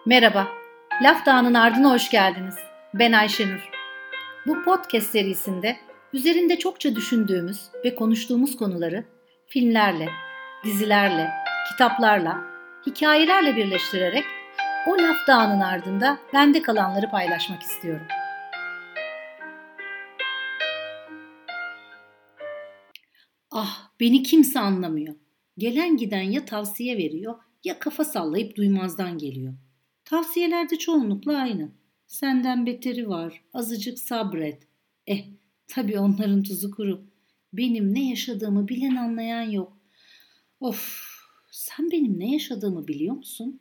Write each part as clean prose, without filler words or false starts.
Merhaba, Laf Dağı'nın ardına hoş geldiniz. Ben Ayşenur. Bu podcast serisinde üzerinde çokça düşündüğümüz ve konuştuğumuz konuları filmlerle, dizilerle, kitaplarla, hikayelerle birleştirerek o Laf Dağı'nın ardında bende kalanları paylaşmak istiyorum. Ah, beni kimse anlamıyor. Gelen giden ya tavsiye veriyor ya kafa sallayıp duymazdan geliyor. Tavsiyeler de çoğunlukla aynı. Senden beteri var, azıcık sabret. Tabii onların tuzu kuru. Benim ne yaşadığımı bilen anlayan yok. Of, sen benim ne yaşadığımı biliyor musun?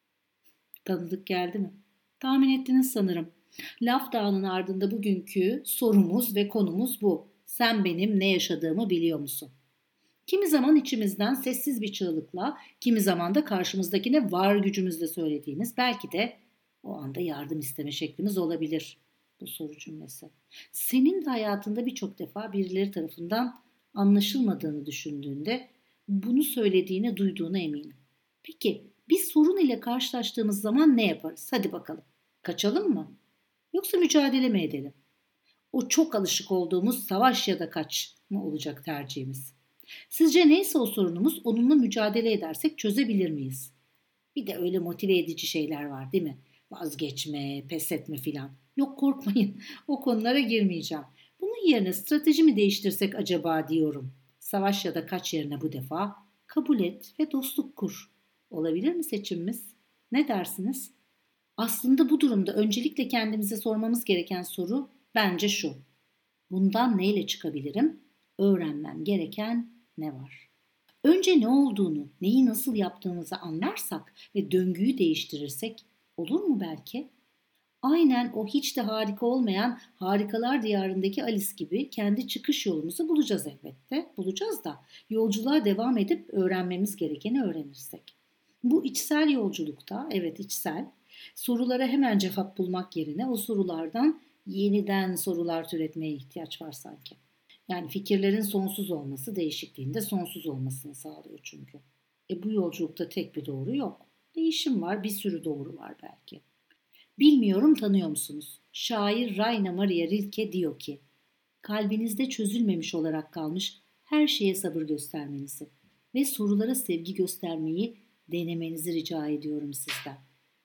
Tanıdık geldi mi? Tahmin ettiniz sanırım. Laf Dağı'nın ardında bugünkü sorumuz ve konumuz bu. Sen benim ne yaşadığımı biliyor musun? Kimi zaman içimizden sessiz bir çığlıkla, kimi zaman da karşımızdakine var gücümüzle söylediğimiz, belki de o anda yardım isteme şeklimiz olabilir bu soru cümlesi. Senin de hayatında birçok defa birileri tarafından anlaşılmadığını düşündüğünde bunu söylediğine, duyduğuna eminim. Peki bir sorun ile karşılaştığımız zaman ne yaparız? Hadi bakalım. Kaçalım mı? Yoksa mücadele mi edelim? O çok alışık olduğumuz savaş ya da kaç mı olacak tercihimiz? Sizce neyse o sorunumuz, onunla mücadele edersek çözebilir miyiz? Bir de öyle motive edici şeyler var değil mi? Vazgeçme, pes etme filan. Yok korkmayın, o konulara girmeyeceğim. Bunun yerine strateji mi değiştirsek acaba diyorum. Savaş ya da kaç yerine bu defa kabul et ve dostluk kur. Olabilir mi seçimimiz? Ne dersiniz? Aslında bu durumda öncelikle kendimize sormamız gereken soru bence şu. Bundan neyle çıkabilirim? Öğrenmem gereken ne var? Önce ne olduğunu, neyi nasıl yaptığımızı anlarsak ve döngüyü değiştirirsek olur mu belki? Aynen o hiç de harika olmayan Harikalar Diyarındaki Alice gibi kendi çıkış yolumuzu bulacağız elbette. Bulacağız da yolculuğa devam edip öğrenmemiz gerekeni öğrenirsek. Bu içsel yolculukta, evet içsel, sorulara hemen cevap bulmak yerine o sorulardan yeniden sorular türetmeye ihtiyaç var sanki. Yani fikirlerin sonsuz olması değişikliğin de sonsuz olmasını sağlıyor çünkü. Bu yolculukta tek bir doğru yok. Değişim var, bir sürü doğru var belki. Bilmiyorum tanıyor musunuz? Şair Raina Maria Rilke diyor ki, kalbinizde çözülmemiş olarak kalmış her şeye sabır göstermenizi ve sorulara sevgi göstermeyi denemenizi rica ediyorum sizden.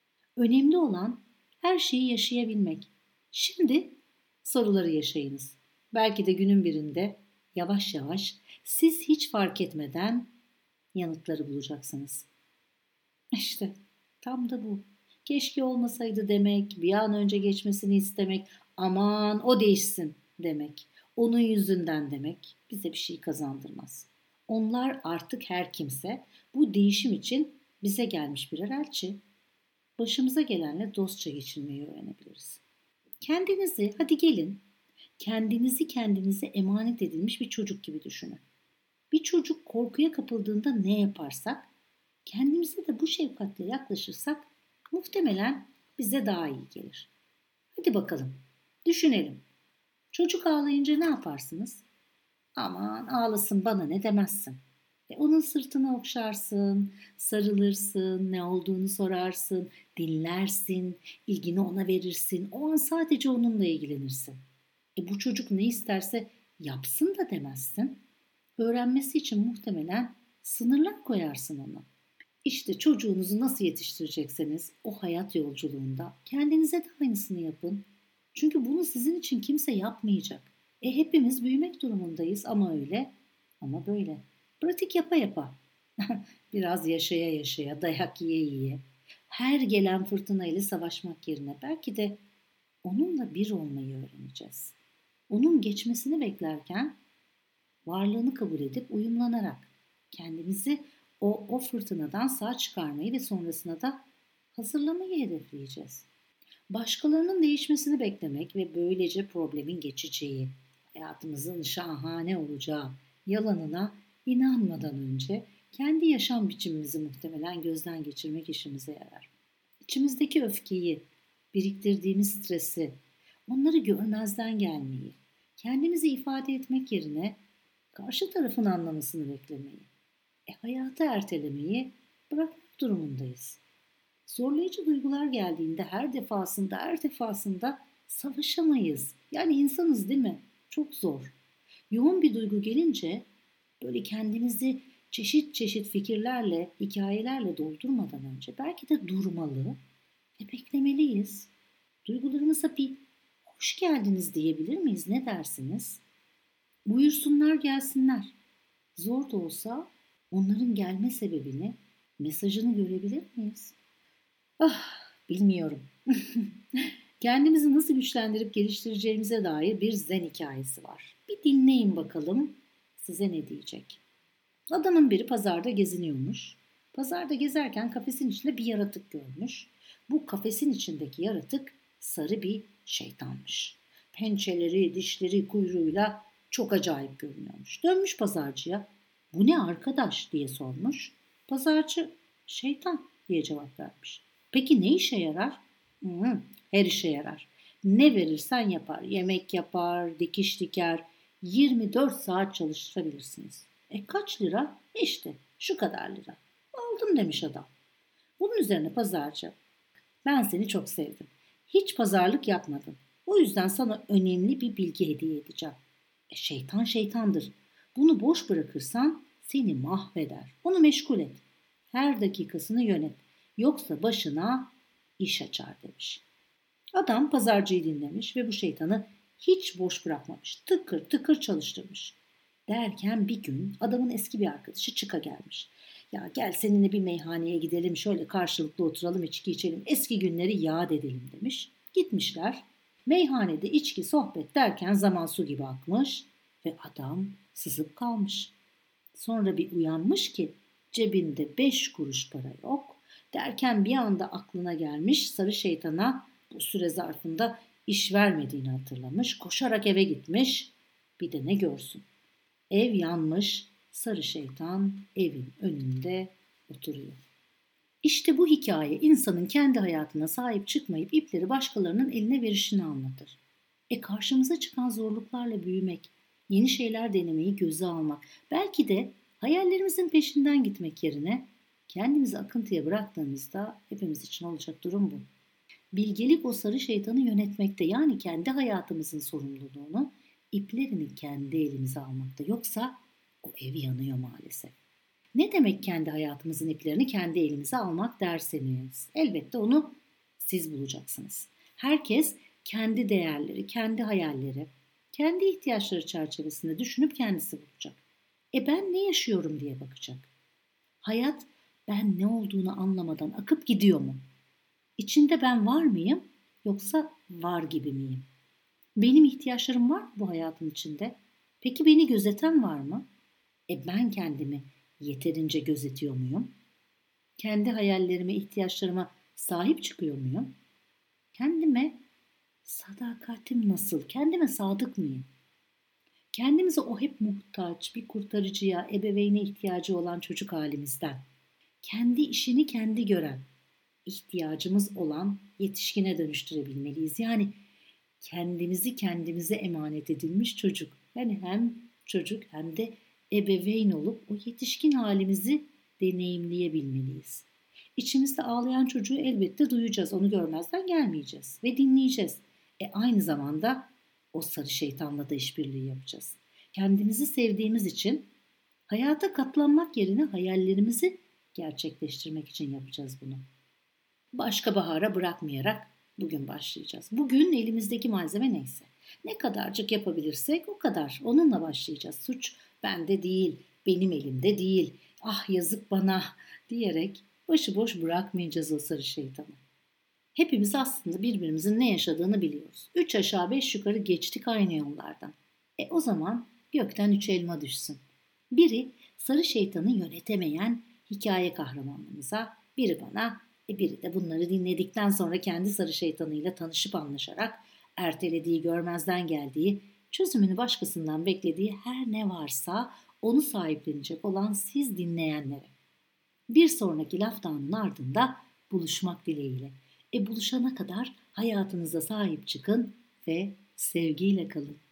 Önemli olan her şeyi yaşayabilmek. Şimdi soruları yaşayınız. Belki de günün birinde yavaş yavaş siz hiç fark etmeden yanıtları bulacaksınız. İşte tam da bu. Keşke olmasaydı demek, bir an önce geçmesini istemek, aman o değişsin demek, onun yüzünden demek bize bir şey kazandırmaz. Onlar artık her kimse bu değişim için bize gelmiş birer elçi. Başımıza gelenle dostça geçinmeyi öğrenebiliriz. Kendinizi, hadi gelin, kendinizi kendinize emanet edilmiş bir çocuk gibi düşünün. Bir çocuk korkuya kapıldığında ne yaparsak, kendimize de bu şefkatle yaklaşırsak muhtemelen bize daha iyi gelir. Hadi bakalım, düşünelim. Çocuk ağlayınca ne yaparsınız? Aman ağlasın bana ne demezsin. Onun sırtını okşarsın, sarılırsın, ne olduğunu sorarsın, dinlersin, ilgini ona verirsin. O an sadece onunla ilgilenirsin. Bu çocuk ne isterse yapsın da demezsin. Öğrenmesi için muhtemelen sınırlar koyarsın ona. İşte çocuğunuzu nasıl yetiştirecekseniz o hayat yolculuğunda kendinize de aynısını yapın. Çünkü bunu sizin için kimse yapmayacak. Hepimiz büyümek durumundayız ama öyle ama böyle. Pratik yapa yapa. Biraz yaşaya yaşaya, dayak yiye yiye. Her gelen fırtınayla savaşmak yerine belki de onunla bir olmayı öğreneceğiz. Onun geçmesini beklerken varlığını kabul edip uyumlanarak kendimizi o fırtınadan sağ çıkarmayı ve sonrasına da hazırlamayı hedefleyeceğiz. Başkalarının değişmesini beklemek ve böylece problemin geçeceği, hayatımızın şahane olacağı yalanına inanmadan önce kendi yaşam biçimimizi muhtemelen gözden geçirmek işimize yarar. İçimizdeki öfkeyi, biriktirdiğimiz stresi, onları görmezden gelmeyi, kendimizi ifade etmek yerine karşı tarafın anlamasını beklemeyi, hayatı ertelemeyi bırakmak durumundayız. Zorlayıcı duygular geldiğinde her defasında savaşamayız. Yani insanız değil mi? Çok zor. Yoğun bir duygu gelince böyle kendimizi çeşit çeşit fikirlerle, hikayelerle doldurmadan önce belki de durmalı ve beklemeliyiz. Duygularımıza bir hoş geldiniz diyebilir miyiz? Ne dersiniz? Buyursunlar gelsinler. Zor da olsa onların gelme sebebini, mesajını görebilir miyiz? Ah, bilmiyorum. Kendimizi nasıl güçlendirip geliştireceğimize dair bir zen hikayesi var. Bir dinleyin bakalım size ne diyecek. Adamın biri pazarda geziniyormuş. Pazarda gezerken kafesin içinde bir yaratık görmüş. Bu kafesin içindeki yaratık sarı bir şeytanmış. Pençeleri, dişleri, kuyruğuyla çok acayip görünüyormuş. Dönmüş pazarcıya. Bu ne arkadaş diye sormuş. Pazarcı şeytan diye cevap vermiş. Peki ne işe yarar? Her işe yarar. Ne verirsen yapar. Yemek yapar, dikiş diker. 24 saat çalıştırabilirsiniz. Kaç lira? İşte şu kadar lira. Aldım demiş adam. Bunun üzerine pazarcı, ben seni çok sevdim. Hiç pazarlık yapmadın. O yüzden sana önemli bir bilgi hediye edeceğim. Şeytan şeytandır. Bunu boş bırakırsan seni mahveder. Onu meşgul et. Her dakikasını yönet. Yoksa başına iş açar demiş. Adam pazarcıyı dinlemiş ve bu şeytanı hiç boş bırakmamış. Tıkır tıkır çalıştırmış. Derken bir gün adamın eski bir arkadaşı çıka gelmiş. Ya gel seninle bir meyhaneye gidelim, şöyle karşılıklı oturalım, içki içelim, eski günleri yad edelim demiş. Gitmişler. Meyhanede içki sohbet derken zaman su gibi akmış ve adam sızıp kalmış. Sonra bir uyanmış ki cebinde 5 kuruş para yok. Derken bir anda aklına gelmiş, sarı şeytana bu süre zarfında iş vermediğini hatırlamış. Koşarak eve gitmiş. Bir de ne görsün? Ev yanmış, sarı şeytan evin önünde oturuyor. İşte bu hikaye insanın kendi hayatına sahip çıkmayıp ipleri başkalarının eline verişini anlatır. Karşımıza çıkan zorluklarla büyümek, yeni şeyler denemeyi göze almak, belki de hayallerimizin peşinden gitmek yerine kendimizi akıntıya bıraktığımızda hepimiz için olacak durum bu. Bilgelik o sarı şeytanı yönetmekte, yani kendi hayatımızın sorumluluğunu, iplerini kendi elimize almakta. Yoksa o ev yanıyor maalesef. Ne demek kendi hayatımızın iplerini kendi elimize almak derseniz? Elbette onu siz bulacaksınız. Herkes kendi değerleri, kendi hayalleri, kendi ihtiyaçları çerçevesinde düşünüp kendisi bulacak. Ben ne yaşıyorum diye bakacak. Hayat ben ne olduğunu anlamadan akıp gidiyor mu? İçinde ben var mıyım yoksa var gibi miyim? Benim ihtiyaçlarım var mı bu hayatın içinde? Peki beni gözeten var mı? Ben kendimi yeterince gözetiyor muyum? Kendi hayallerime, ihtiyaçlarıma sahip çıkıyor muyum? Kendime sadakatim nasıl? Kendime sadık mıyım? Kendimizi o hep muhtaç, bir kurtarıcıya, ebeveyne ihtiyacı olan çocuk halimizden, kendi işini kendi gören, ihtiyacımız olan yetişkine dönüştürebilmeliyiz. Yani kendimizi kendimize emanet edilmiş çocuk. Yani hem çocuk hem de ebeveyn olup o yetişkin halimizi deneyimleyebilmeliyiz. İçimizde ağlayan çocuğu elbette duyacağız. Onu görmezden gelmeyeceğiz ve dinleyeceğiz. Aynı zamanda o sarı şeytanla da işbirliği yapacağız. Kendimizi sevdiğimiz için hayata katlanmak yerine hayallerimizi gerçekleştirmek için yapacağız bunu. Başka bahara bırakmayarak bugün başlayacağız. Bugün elimizdeki malzeme neyse. Ne kadarcık yapabilirsek o kadar. Onunla başlayacağız. Suç bende değil, benim elimde değil. Ah yazık bana diyerek başıboş bırakmayacağız o sarı şeytanı. Hepimiz aslında birbirimizin ne yaşadığını biliyoruz. 3 aşağı 5 yukarı geçtik aynı yollardan. O zaman gökten 3 elma düşsün. Biri sarı şeytanı yönetemeyen hikaye kahramanımıza, biri bana, biri de bunları dinledikten sonra kendi sarı şeytanıyla tanışıp anlaşarak ertelediği, görmezden geldiği, çözümünü başkasından beklediği her ne varsa onu sahiplenecek olan siz dinleyenlere. Bir sonraki laftanın ardında buluşmak dileğiyle. Buluşana kadar hayatınıza sahip çıkın ve sevgiyle kalın.